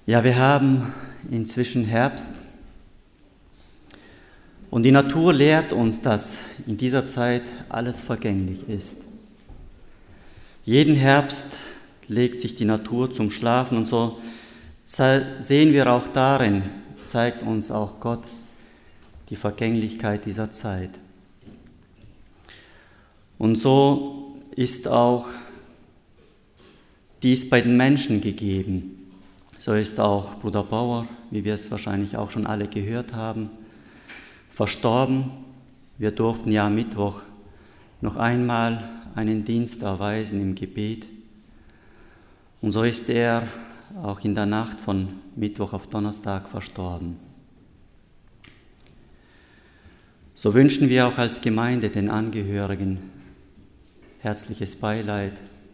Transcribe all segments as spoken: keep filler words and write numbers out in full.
Ja, wir haben inzwischen Herbst und die Natur lehrt uns, dass in dieser Zeit alles vergänglich ist. Jeden Herbst legt sich die Natur zum Schlafen und so sehen wir auch darin, zeigt uns auch Gott die Vergänglichkeit dieser Zeit. Und so ist auch dies bei den Menschen gegeben. So ist auch Bruder Bauer, wie wir es wahrscheinlich auch schon alle gehört haben, verstorben. Wir durften ja am Mittwoch noch einmal einen Dienst erweisen im Gebet. Und so ist er auch in der Nacht von Mittwoch auf Donnerstag verstorben. So wünschen wir auch als Gemeinde den Angehörigen herzliches Beileid.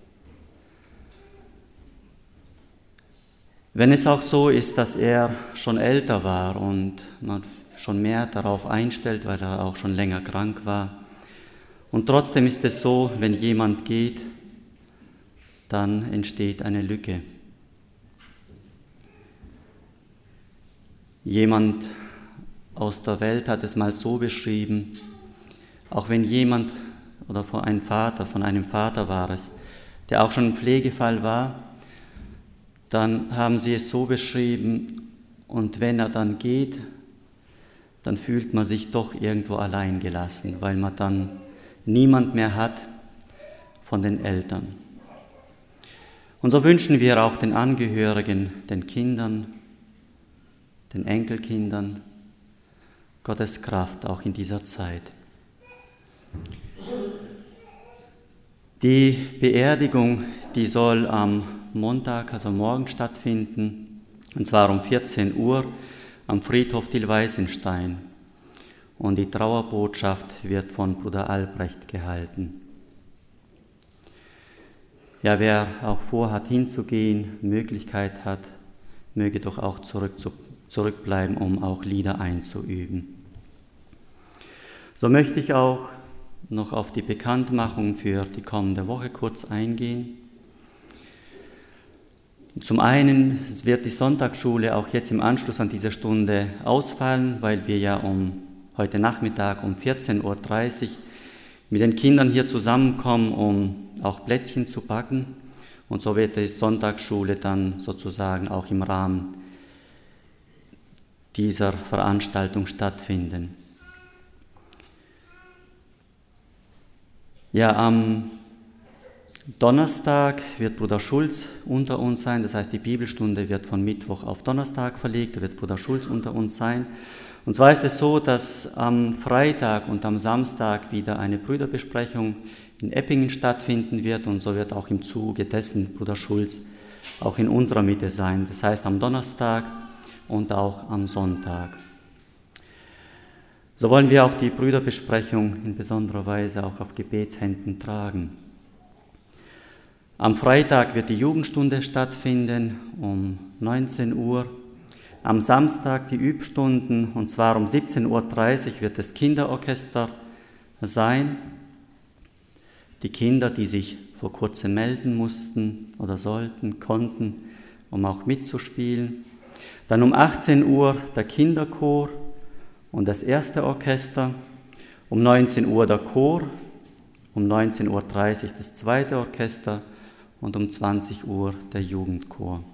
Wenn es auch so ist, dass er schon älter war und man schon mehr darauf einstellt, weil er auch schon länger krank war. Und trotzdem ist es so, wenn jemand geht, dann entsteht eine Lücke. Jemand aus der Welt hat es mal so beschrieben, auch wenn jemand oder von einem Vater, von einem Vater war es, der auch schon ein Pflegefall war, dann haben sie es so beschrieben, und wenn er dann geht, dann fühlt man sich doch irgendwo allein gelassen, weil man dann niemand mehr hat von den Eltern. Und so wünschen wir auch den Angehörigen, den Kindern, den Enkelkindern, Gottes Kraft auch in dieser Zeit. Die Beerdigung, die soll am Montag, also morgen stattfinden, und zwar um vierzehn Uhr am Friedhof Dill-Weißenstein. Und die Trauerbotschaft wird von Bruder Albrecht gehalten. Ja, wer auch vorhat hinzugehen, Möglichkeit hat, möge doch auch zurück zu, zurückbleiben, um auch Lieder einzuüben. So möchte ich auch noch auf die Bekanntmachung für die kommende Woche kurz eingehen. Zum einen wird die Sonntagsschule auch jetzt im Anschluss an diese Stunde ausfallen, weil wir ja um heute Nachmittag um vierzehn Uhr dreißig mit den Kindern hier zusammenkommen, um auch Plätzchen zu backen. Und so wird die Sonntagsschule dann sozusagen auch im Rahmen dieser Veranstaltung stattfinden. Ja, am Donnerstag wird Bruder Schulz unter uns sein, das heißt, die Bibelstunde wird von Mittwoch auf Donnerstag verlegt, da wird Bruder Schulz unter uns sein. Und zwar ist es so, dass am Freitag und am Samstag wieder eine Brüderbesprechung in Eppingen stattfinden wird, und so wird auch im Zuge dessen Bruder Schulz auch in unserer Mitte sein, das heißt am Donnerstag und auch am Sonntag. So wollen wir auch die Brüderbesprechung in besonderer Weise auch auf Gebetshänden tragen. Am Freitag wird die Jugendstunde stattfinden um neunzehn Uhr. Am Samstag die Übstunden, und zwar um siebzehn Uhr dreißig wird das Kinderorchester sein. Die Kinder, die sich vor kurzem melden mussten oder sollten, konnten, um auch mitzuspielen. Dann um achtzehn Uhr der Kinderchor und das erste Orchester. Um neunzehn Uhr der Chor, um neunzehn Uhr dreißig das zweite Orchester und um zwanzig Uhr der Jugendchor.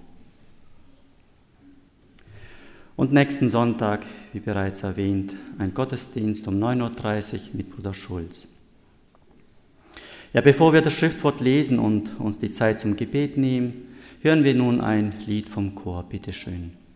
Und nächsten Sonntag, wie bereits erwähnt, ein Gottesdienst um neun Uhr dreißig mit Bruder Schulz. Ja, bevor wir das Schriftwort lesen und uns die Zeit zum Gebet nehmen, hören wir nun ein Lied vom Chor. Bitte schön.